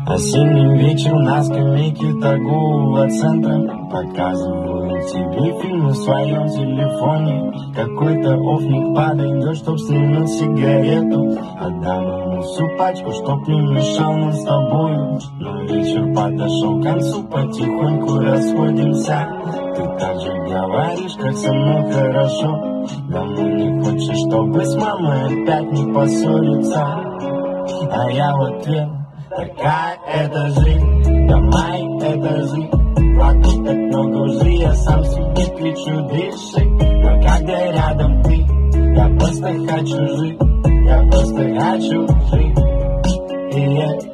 Осенний вечер на скамейке торгового центра. Показываю тебе фильм в своем телефоне. Какой-то офник подойдет, чтоб стрельнуть сигарету. Отдам ему всю пачку, чтоб не мешал нам с тобою. Но вечер подошел к концу, потихоньку расходимся. Ты так же говоришь, как со мной хорошо. Домой не хочешь, чтобы с мамой опять не поссориться. А я в ответ: такая это жизнь, домой это жизнь. Вокруг так много лжи, я сам себе кричу: дыши. Но когда рядом ты, я просто хочу жить, я просто хочу жить. И я